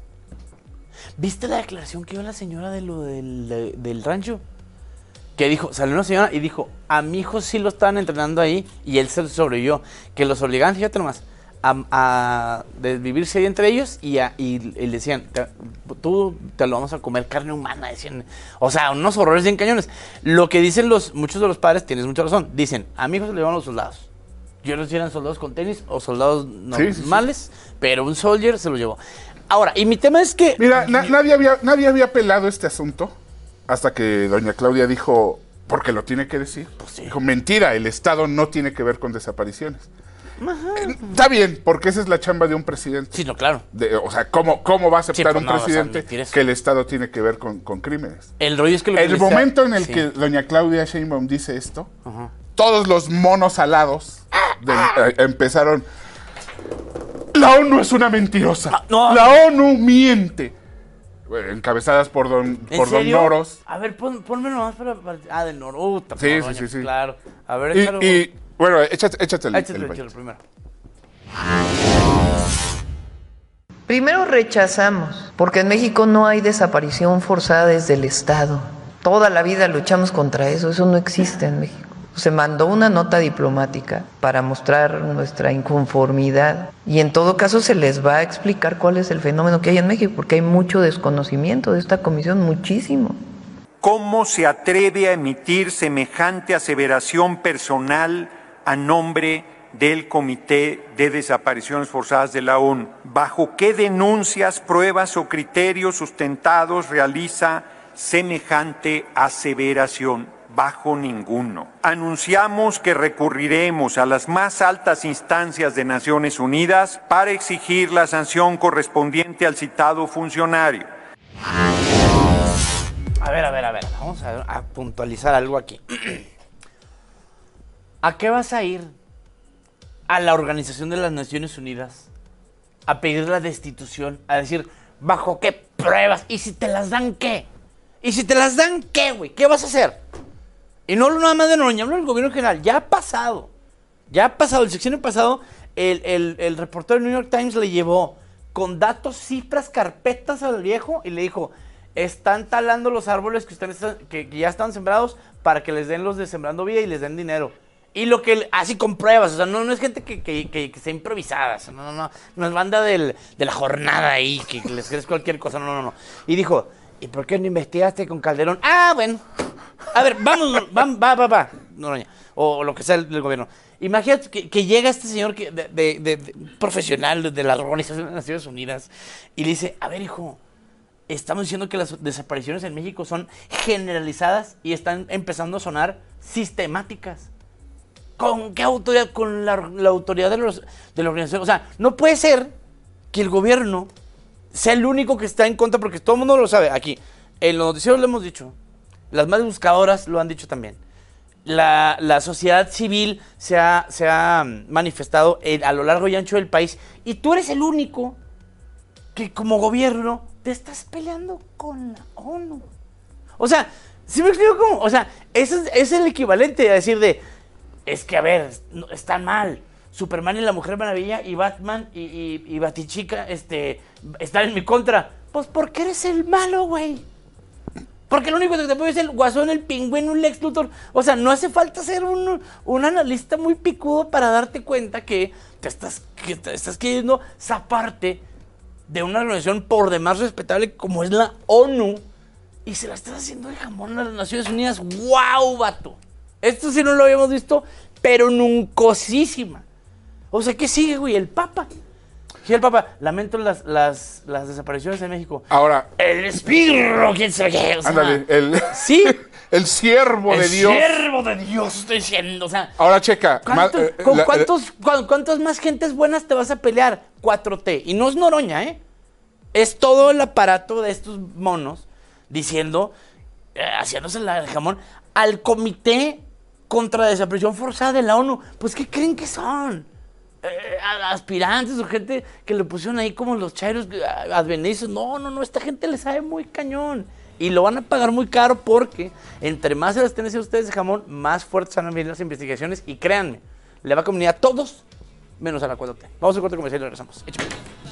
¿Viste la declaración que dio la señora de lo del, de, del rancho? Que dijo, salió una señora y dijo, a mi hijo sí lo estaban entrenando ahí y él se sobrevivió. Que los obligaban, fíjate nomás, a, a desvivirse ahí entre ellos y, a, y, y le decían, te, tú te lo vamos a comer carne humana, decían. O sea, unos horrores bien cañones. Lo que dicen los muchos de los padres, tienes mucha razón, dicen, a mi hijo se le llevan los soldados. Yo no sé si eran soldados con tenis o soldados normales, sí, sí, sí. pero un soldier se lo llevó. Ahora, y mi tema es que... Mira, na- nadie, había, nadie había pelado este asunto hasta que doña Claudia dijo, porque lo tiene que decir, pues sí. Dijo, mentira, el Estado no tiene que ver con desapariciones. Eh, está bien, porque esa es la chamba de un presidente. Sí, no, claro. De, o sea, ¿cómo, ¿cómo va a aceptar sí, pues un no, presidente o sea, que el Estado tiene que ver con, con crímenes? El rollo es que lo El que momento sea... en el sí. que doña Claudia Sheinbaum dice esto, uh-huh. todos los monos alados de, eh, empezaron... La ONU es una mentirosa. Ah, no. La ONU miente. Encabezadas por don, por don Noros. A ver, pon, ponme nomás para, para... Ah, del Noros. Uh, sí, no, sí, sí, sí. Claro. A ver, y, échalo. Y, bueno, échate, échate el, échate el, el, el primero. Primero rechazamos, porque en México no hay desaparición forzada desde el Estado. Toda la vida luchamos contra eso, eso no existe en México. Se mandó una nota diplomática para mostrar nuestra inconformidad y en todo caso se les va a explicar cuál es el fenómeno que hay en México, porque hay mucho desconocimiento de esta comisión, muchísimo. ¿Cómo se atreve a emitir semejante aseveración personal a nombre del Comité de Desapariciones Forzadas de la ONU? ¿Bajo qué denuncias, pruebas o criterios sustentados realiza semejante aseveración? Bajo ninguno. Anunciamos que recurriremos a las más altas instancias de Naciones Unidas para exigir la sanción correspondiente al citado funcionario. A ver, a ver, a ver, vamos a, a puntualizar algo aquí. ¿A qué vas a ir a la Organización de las Naciones Unidas a pedir la destitución, a decir, ¿bajo qué pruebas? ¿Y si te las dan qué? ¿Y si te las dan qué, güey? ¿Qué vas a hacer? Y no nada más de Noroña, hablo del gobierno general. Ya ha pasado. Ya ha pasado. El sexenio pasado, el, el, el reportero del New York Times le llevó con datos, cifras, carpetas al viejo y le dijo, están talando los árboles que, ustedes, que, que ya están sembrados para que les den los de Sembrando Vida y les den dinero. Y lo que, así con pruebas, o sea, no, no es gente que, que, que, que sea improvisada, o sea, no, no, no, no es banda del, de la jornada ahí, que les crees cualquier cosa, no, no, no. Y dijo, ¿y por qué no investigaste con Calderón? Ah, bueno. A ver, vamos, va, va, va, va, Noroña, o, o lo que sea del, del gobierno. Imagínate que, que llega este señor que, de, de, de, de profesional de, de la Organización de Naciones Unidas y le dice, a ver, hijo, estamos diciendo que las desapariciones en México son generalizadas y están empezando a sonar sistemáticas. ¿Con qué autoridad? Con la, la autoridad de, los, de la organización. O sea, no puede ser que el gobierno sea el único que está en contra, porque todo el mundo lo sabe. Aquí, en los noticieros lo hemos dicho, las más buscadoras lo han dicho también. La, la sociedad civil se ha, se ha manifestado en, a lo largo y ancho del país. Y tú eres el único que como gobierno te estás peleando con la ONU. O sea, ¿sí me explico cómo? O sea, ese es, es el equivalente a decir de... Es que, a ver, no, están mal. Superman y la Mujer Maravilla y Batman y, y, y Batichica este, están en mi contra. Pues porque eres el malo, güey. Porque lo único que te puede es el Guasón, el Pingüino, un Lex Luthor. O sea, no hace falta ser un, un analista muy picudo para darte cuenta que te estás, que te estás queriendo zafarte de una organización por demás respetable como es la ONU. Y se la estás haciendo de jamón a las Naciones Unidas. ¡Wow, vato! Esto sí no lo habíamos visto, pero nuncosísima. O sea, ¿qué sigue, güey? El Papa. Sí, el Papa. Lamento las, las, las desapariciones en México. Ahora. El espirro, quién sabe qué. O sea, ándale, el. Sí. El siervo el de Dios. El siervo de Dios, estoy diciendo. O sea. Ahora, checa. ¿Cuántos, ma, eh, con la, cuántos, eh, ¿Cuántas más gentes buenas te vas a pelear? cuatro T. Y no es Noroña, ¿eh? Es todo el aparato de estos monos diciendo, eh, haciéndose la de jamón, al comité contra la desaparición forzada de la ONU. Pues, ¿qué creen que son? Eh, aspirantes o gente que le pusieron ahí como los chairos advenedizos. No, no, no, esta gente le sabe muy cañón. Y lo van a pagar muy caro porque entre más se las estén haciendo ustedes de jamón, más fuertes van a venir las investigaciones. Y créanme, le va a convenir a todos, menos a la cuatro T. Vamos a corte comercial y regresamos. Échame.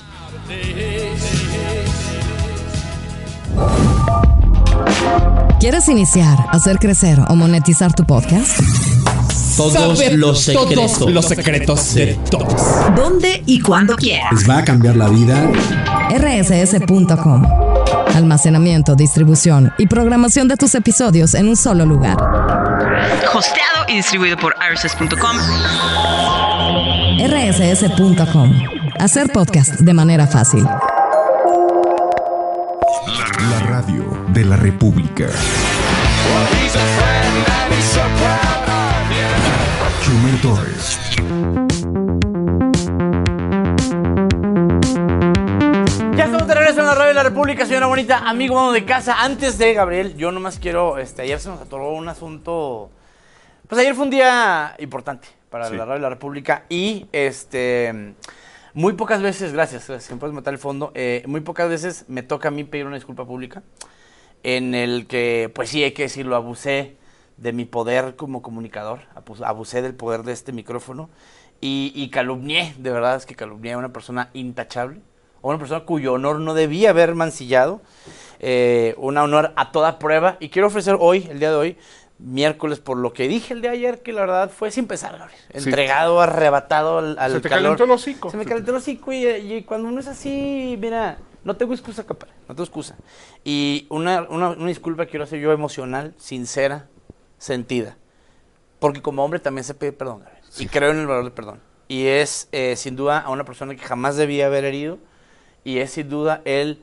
¿Quieres iniciar, hacer crecer o monetizar tu podcast? Todos Saber los secretos. Todos los secretos de todos. ¿Dónde y cuándo quieras? ¿Les va a cambiar la vida? R S S punto com. Almacenamiento, distribución y programación de tus episodios en un solo lugar. Hosteado y distribuido por R S S punto com. R S S punto com. Hacer podcast de manera fácil. La radio de la República. Chumel Torres. Ya estamos de regreso en la radio de la República, señora bonita, amigo bueno de casa. Antes de Gabriel, yo nomás quiero, este, ayer se nos atoró un asunto. Pues ayer fue un día importante para sí. la radio de la República y este muy pocas veces, gracias, gracias, me puedes meter el fondo, eh, muy pocas veces me toca a mí pedir una disculpa pública en el que, pues sí, hay que decirlo, abusé de mi poder como comunicador, abusé del poder de este micrófono y, y calumnié, de verdad es que calumnié a una persona intachable, a una persona cuyo honor no debía haber mancillado, eh, un honor a toda prueba, y quiero ofrecer hoy, el día de hoy, miércoles, por lo que dije el de ayer, que la verdad fue sin pensar, Gabriel, sí. entregado, arrebatado al, al Se te calor. calentó el hocico. Se me calentó el hocico y, y cuando uno es así, mira, no tengo excusa, compadre, no tengo excusa. Y una, una, una disculpa quiero hacer yo emocional, sincera, sentida. Porque como hombre también se pide perdón, Gabriel, sí. y creo en el valor del perdón. Y es, eh, sin duda, a una persona que jamás debía haber herido, y es sin duda el,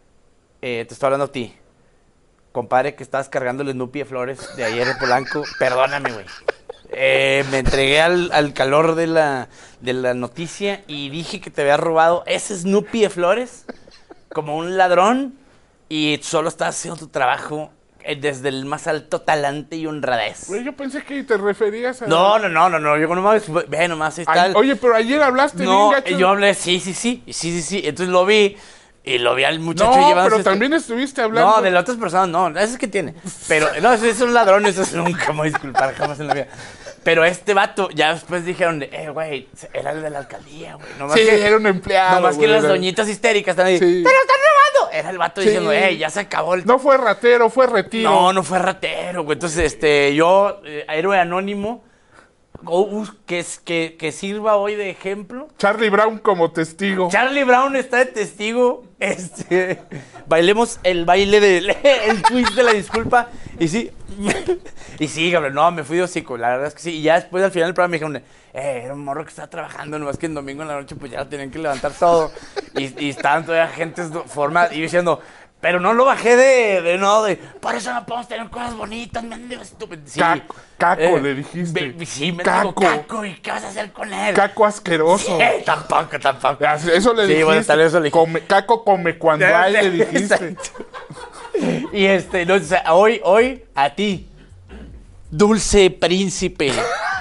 eh, te estoy hablando a ti, compadre, que estabas cargando el Snoopy de Flores de ayer de Polanco, perdóname, güey. Eh, me entregué al, al calor de la, de la noticia y dije que te había robado ese Snoopy de Flores como un ladrón y solo estabas haciendo tu trabajo desde el más alto talante y honradez. Güey, yo pensé que te referías a... No, no, no, no, no, yo nomás, ve, nomás está... Ay, oye, pero ayer hablaste no, bien gacho. Yo hablé, sí, sí, sí, sí, sí, sí, entonces lo vi... Y lo vi al muchacho no, llevando... pero este... también estuviste hablando... No, de las otras personas no, eso es que tiene. Pero, no, eso es un ladrón, eso es nunca me voy a disculpar, jamás en la vida. Pero este vato, ya después dijeron, eh, güey, era el de la alcaldía, güey. No sí, que, era un empleado, Nomás güey, que las era... doñitas histéricas están ahí, sí. ¡te lo están robando! Era el vato sí. diciendo, eh, ya se acabó el... No fue ratero, fue retiro. No, no fue ratero, güey. Entonces, este, yo, eh, héroe anónimo... Oh, que, que, que sirva hoy de ejemplo. Charlie Brown como testigo. Charlie Brown está de testigo. Este, bailemos el baile del el twist de la disculpa. Y sí, y sí, Gabriel, no, me fui de hocico, la verdad es que sí. Y ya después al final del programa me dijeron, eh, era un morro que estaba trabajando, nomás que en domingo en la noche pues ya lo tenían que levantar todo. Y, y estaban todavía gentes formadas y yo diciendo... Pero no lo bajé de, de no, de, por eso no podemos tener cosas bonitas, mendigo estúpido. Sí, caco, caco eh, le dijiste. Be, sí, me digo caco, ¿y qué vas a hacer con él? Caco asqueroso. Sí, tampoco, tampoco. Eso le sí, dijiste. Bueno, tal vez eso le dije. Come, caco come cuando hay, le dijiste. Y este, no, o sea, hoy, hoy, a ti, dulce príncipe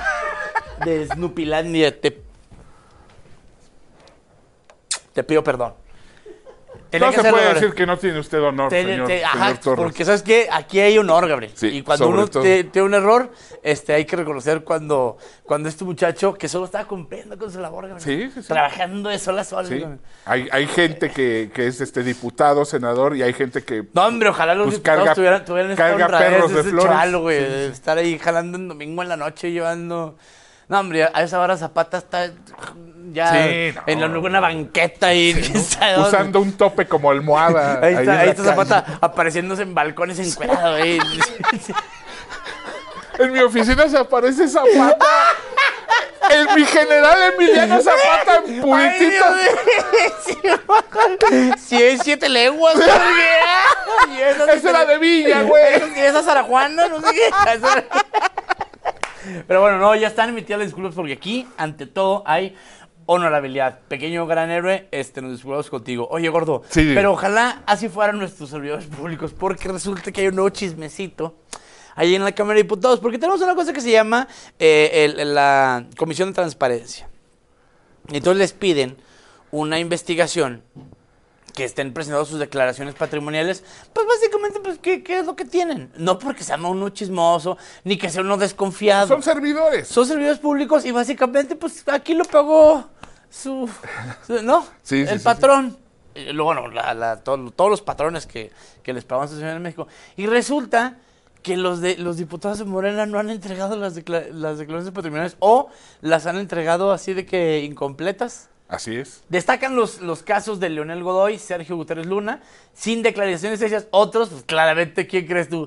de Snoopilandia, te, te pido perdón. No se puede honor. decir que no tiene usted honor, te, señor, te, ajá, señor Torres. Porque sabes que aquí hay honor, Gabriel. Sí, y cuando uno te, tiene un error, este, hay que reconocer cuando, cuando este muchacho que solo estaba cumpliendo con su labor, Gabriel. Sí, sí, sí. Trabajando de sol a sol. Sí. Hay, hay gente que, que es este diputado, senador, y hay gente que... No, hombre, ojalá los pues, diputados carga, tuvieran, tuvieran esta carga honradez perros de de flores. Chalo, güey, sí, de sí. estar ahí jalando en domingo en la noche llevando... No, hombre, a esa hora Zapata está ya sí, no. en la, una banqueta y sí, ¿no? Usando un tope como almohada. Ahí está, ahí ahí está Zapata calle. apareciéndose en balcones encuerado. ¿eh? En mi oficina se aparece Zapata. El, mi general Emiliano Zapata en puritito. Si es siete leguas, güey. Esa era de Villa, güey. Esa Zarajuana, no sé qué. Pero bueno, no, ya están emitidas las disculpas porque aquí, ante todo, hay honorabilidad. Pequeño gran héroe, este, nos disculpamos contigo. Oye, gordo, sí, pero ojalá así fueran nuestros servidores públicos, porque resulta que hay un nuevo chismecito ahí en la Cámara de Diputados, porque tenemos una cosa que se llama eh, el, la Comisión de Transparencia. Entonces les piden una investigación que estén presentando sus declaraciones patrimoniales, pues básicamente, pues, ¿qué, qué es lo que tienen? No porque sea uno chismoso, ni que sea uno desconfiado. Son servidores. Son servidores públicos y básicamente, pues, aquí lo pagó su, su ¿no? Sí, el sí, patrón. Sí, sí. Y luego, bueno, la, la, todo, todos los patrones que, que les pagaban a en México. Y resulta que los de los diputados de Morena no han entregado las, decla las declaraciones patrimoniales o las han entregado así de que incompletas. Así es. Destacan los, los casos de Leonel Godoy, Sergio Guterres Luna, sin declaraciones hechas. Otros, pues claramente, ¿quién crees tú?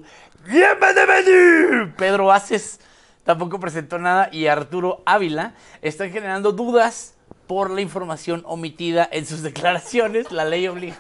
Pedro Aces tampoco presentó nada y Arturo Ávila están generando dudas por la información omitida en sus declaraciones. La ley obliga.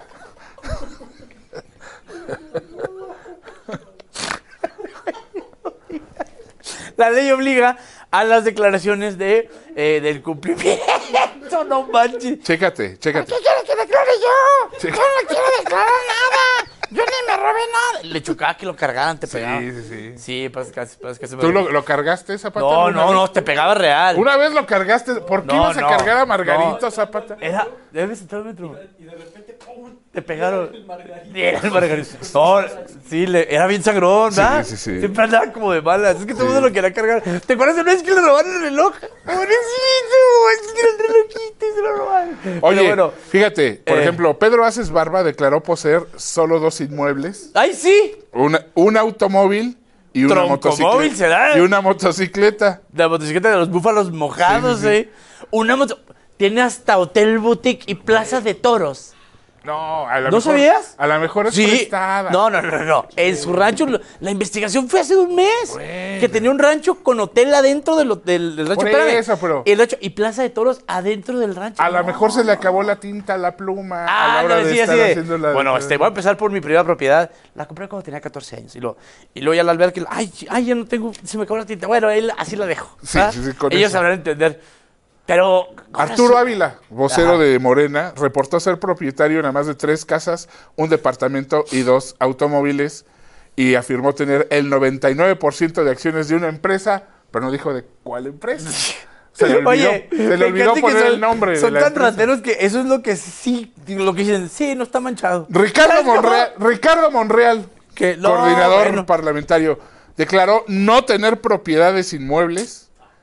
la ley obliga a las declaraciones de eh, del cumplimiento, no manches. Chécate, chécate. ¿Qué quieres que declare yo? Yo no quiero declarar nada. Yo ni me robé nada. Le chocaba que lo cargaran, te pegaba. Sí, sí, sí. Sí, pues casi, pues casi. ¿Tú lo, lo cargaste, Zapata? No, no, no, te pegaba real. Una vez lo cargaste. ¿Por qué No, ibas a no, cargar a Margarito, no. Zapata? Era, debes entrar al metro. Y de repente, ¡pum! Te pegaron. Era el Margarito. No, sí, le, era bien sangrón, ¿verdad? Sí, sí, sí. Siempre andaba como de malas. Es que todo el mundo lo quería cargar. ¿Te acuerdas de una vez que le robaron el reloj? ¡Pobrecito! Es que era el relojito y se lo robaron. Oye, Pero bueno, fíjate, por eh, ejemplo, Pedro Aces Barba declaró poseer solo dos inmuebles. ¡Ay, sí! Una, un automóvil y una Troncomóvil motocicleta. será. Y una motocicleta. La motocicleta de los búfalos mojados, Sí, sí, sí. ¿eh? Una moto... Tiene hasta hotel, boutique y plaza de toros. No, a lo ¿No mejor, sabías? A lo mejor es Sí. prestada. No, no, no, no. En su rancho, lo- la investigación fue hace un mes. Bueno. Que tenía un rancho con hotel adentro del, del, del rancho. Por Espérame. eso, pero- Y, el rancho, y plaza de toros adentro del rancho. A lo No. mejor se le acabó la tinta a la pluma a Ah, la hora no, de sí, estar así de- haciendo la... Bueno, este, voy a empezar por mi primera propiedad. La compré cuando tenía catorce años. Y luego, y luego ya al ver que, ay, ay, ya no tengo, se me acabó la tinta. Bueno, él así la dejo. Sí, ¿ah? sí, sí, con Ellos eso. sabrán entender. Pero... Arturo corazón- Ávila, vocero Ajá. de Morena, reportó ser propietario de nada más de tres casas, un departamento y dos automóviles y afirmó tener el noventa y nueve por ciento de acciones de una empresa, pero no dijo de cuál empresa. Se le olvidó, Oye, se le me olvidó encanta que poner son- el nombre. Son de la tan empresa. rateros que eso es lo que sí, lo que dicen, sí, no está manchado. Ricardo ¿Sabes cómo? Monreal, Ricardo Monreal, Que no, coordinador bueno. parlamentario, declaró no tener propiedades inmuebles.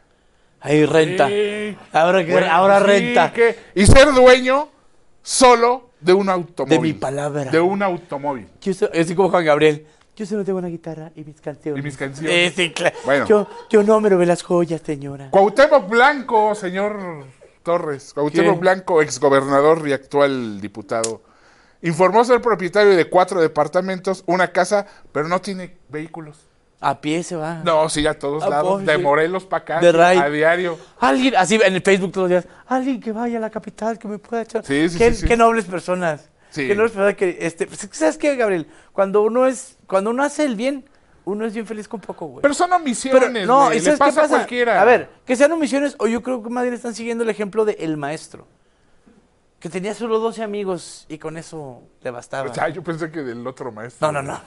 Ahí renta. Sí. Ahora, que, Bueno, ahora sí, renta. que- y ser dueño solo de un automóvil. De mi palabra. De un automóvil. Yo soy, así como Juan Gabriel. Yo solo tengo una guitarra y mis canciones. Y mis canciones. Eh, sí, claro. Bueno. Yo, yo no me robé las joyas, señora. Cuauhtémoc Blanco, señor Torres. Cuauhtémoc ¿Qué? Blanco, exgobernador y actual diputado. Informó ser propietario de cuatro departamentos, una casa, pero no tiene vehículos. A pie se va. No, sí, a todos ¿A lados. poco? De Sí. Morelos para acá. De Ray. A diario. Alguien, así en el Facebook todos los días, alguien que vaya a la capital, que me pueda echar. Sí, sí, qué, sí, sí. qué nobles personas. Sí. Qué nobles personas que, este, pues, ¿sabes qué, Gabriel? Cuando uno es, cuando uno hace el bien, uno es bien feliz con poco, güey. Pero son omisiones, Pero, no, güey. ¿y Le sabes pasa qué a pasa? cualquiera. A ver, que sean omisiones, o yo creo que más bien están siguiendo el ejemplo de El Maestro. Que tenía solo doce amigos y con eso le bastaba. O sea, yo pensé que del otro maestro. No, no, no.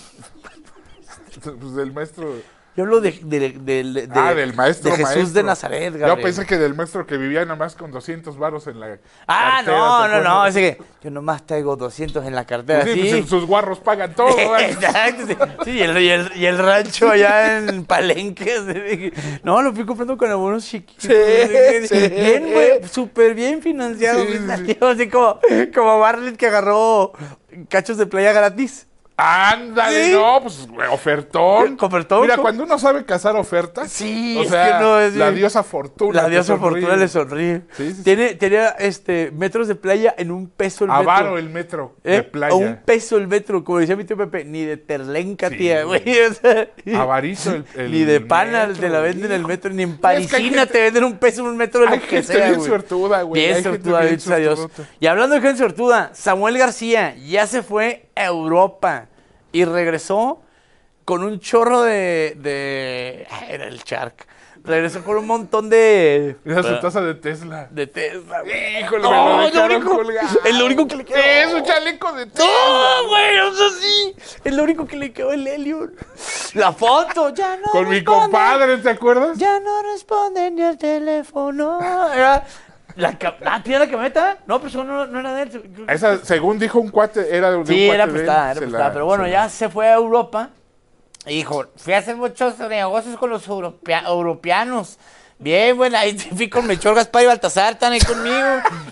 Pues del maestro. Yo hablo de, de, de, de- Ah, del maestro de Jesús maestro. de Nazaret, Gabriel. Yo pensé que del maestro que vivía nada más con doscientos varos en la Ah, cartera, no, ¿te no, no, acuerdas? ese que yo nomás traigo doscientos en la cartera, Pues sí, sí. pues sus guarros pagan todo. ¿verdad? Exacto, sí, sí, y, el, y, el, y el rancho allá en Palenque. así, No, lo fui comprando con algunos chiquitos. Sí, sí. Bien, güey, súper bien financiado. Sí, me sí, salió así como, como Bartlett que agarró cachos de playa gratis. Ándale, Sí. no, pues güey, ofertón. Ofertón, Mira, ¿cómo? cuando uno sabe cazar ofertas, Sí, o es sea, que no es la bien. diosa fortuna. La te diosa sonríe. fortuna le sonríe. Sí, sí, sí. Tiene, tenía este, metros de playa en un peso el metro. Avaro el metro de ¿Eh? playa. A un peso el metro, como decía mi tío Pepe, ni de terlenca, Sí. tía, güey. O sea, Avarito el, el ni de pana metro, te la venden hijo. el metro, ni en Es que hay Parisina gente- te venden un peso un metro de Hay lo que gente sea, bien güey. suertuda, güey. Bien Hay gente suertuda, bien bendito sea Dios. suertuda. Y hablando de gente suertuda, Samuel García ya se fue a Europa y regresó con un chorro de... de era el Shark. Regresó con un montón de... Mira su taza de Tesla. De Tesla, güey. Híjole, No, me lo es lo dejaron único, colgado. es lo único que le quedó. Es un chaleco de Tesla. No, güey, o sea, sí. Es lo único que le quedó el Helion. La foto, ya no Con mi responde. compadre, ¿te acuerdas? Ya no responde ni al teléfono. Era la, ca- ah, ¿tiene la camioneta? No, pero eso no, no era de él. Esa, según dijo un cuate, era de un Sí, cuate era de él, prestada, era se prestada. la- Pero bueno, se ya la- se fue a Europa. Y dijo, fui a hacer muchos negocios con los europea- europeanos. Bien, bueno, ahí fui con Melchor, Gaspar y Baltasar, están ahí conmigo.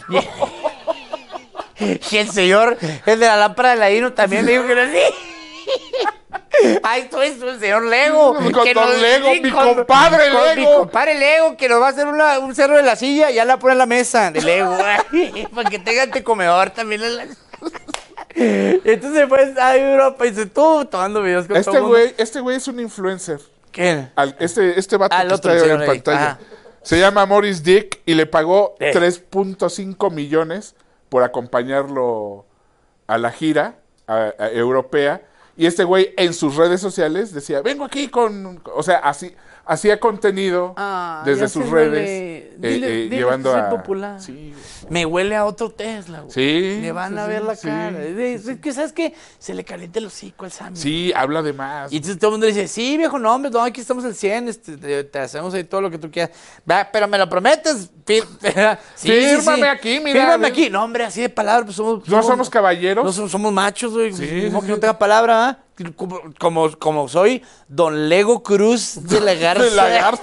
Y, y el señor, el de la lámpara de Ladino, también me dijo que no sí. Ahí estoy, estoy el señor Lego. Con que don nos- Lego, sí, mi con- compadre con Mi Lego. compadre Lego, que nos va a hacer una- un cerro de la silla y ya la pone en la mesa de Lego. Para que tenga este comedor también en la... Entonces pues a Europa y se estuvo tomando videos con todo Este el mundo. güey, este güey es un influencer. ¿Qué? Al- este, este vato Al que otro, está el ahí señor en ahí. pantalla. Ajá. Se llama Morris Dick y le pagó Eh. tres punto cinco millones por acompañarlo a la gira a- a europea. Y este güey en sus redes sociales decía, vengo aquí con... O sea, así... hacía contenido ah, desde sus redes, dile, eh, dile, eh, dile llevando que a... soy popular. Sí. Me huele a otro Tesla, güey. Sí. Le van sí, a ver sí, la sí, cara. sí, De- sí. de- que ¿sabes qué? Se le calienta el hocico al Sammy. Sí, habla de más. Y entonces todo el mundo le dice, sí, viejo, no, hombre, no, aquí estamos al cien, este, te, te hacemos ahí todo lo que tú quieras. Va, pero me lo prometes. Fir- sí, Fírmame sí, sí. aquí, mira. Fírmame aquí. No, hombre, así de palabra, pues somos... ¿No somos caballeros? No somos, somos machos, güey. Sí, Como sí, que no sí. tenga palabra, ¿ah? Como, como, como soy Don Lego Cruz de la Garza. De la Garza.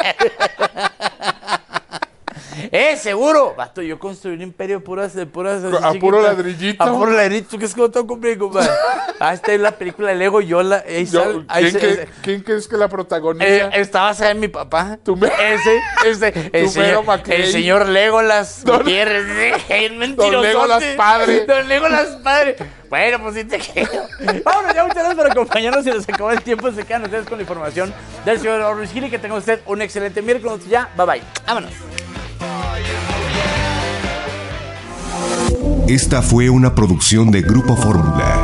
¡Eh, seguro! Basto, yo construí un imperio de puras, de puras... así A puro chiquitas. ladrillito. A puro ladrillito, que es como todo compré, compadre. Ah, esta es la película de Lego, yo la... Ahí Yo, sal- ahí ¿quién, se- que- ¿Quién crees que la protagoniza? eh, está basada en mi papá. Tu me- Ese, ese, el, Tu señor, mero McKay. el señor Legolas. Don- Gutiérrez, el mentirosote. Don Legolas padre. Don Legolas padre. Bueno, pues sí te quiero. Vámonos, ya muchas gracias por acompañarnos. Se nos acabó el tiempo. Se quedan ustedes con la información del señor Luis Gil. Que tenga usted un excelente miércoles. Ya, bye bye. Vámonos. Esta fue una producción de Grupo Fórmula.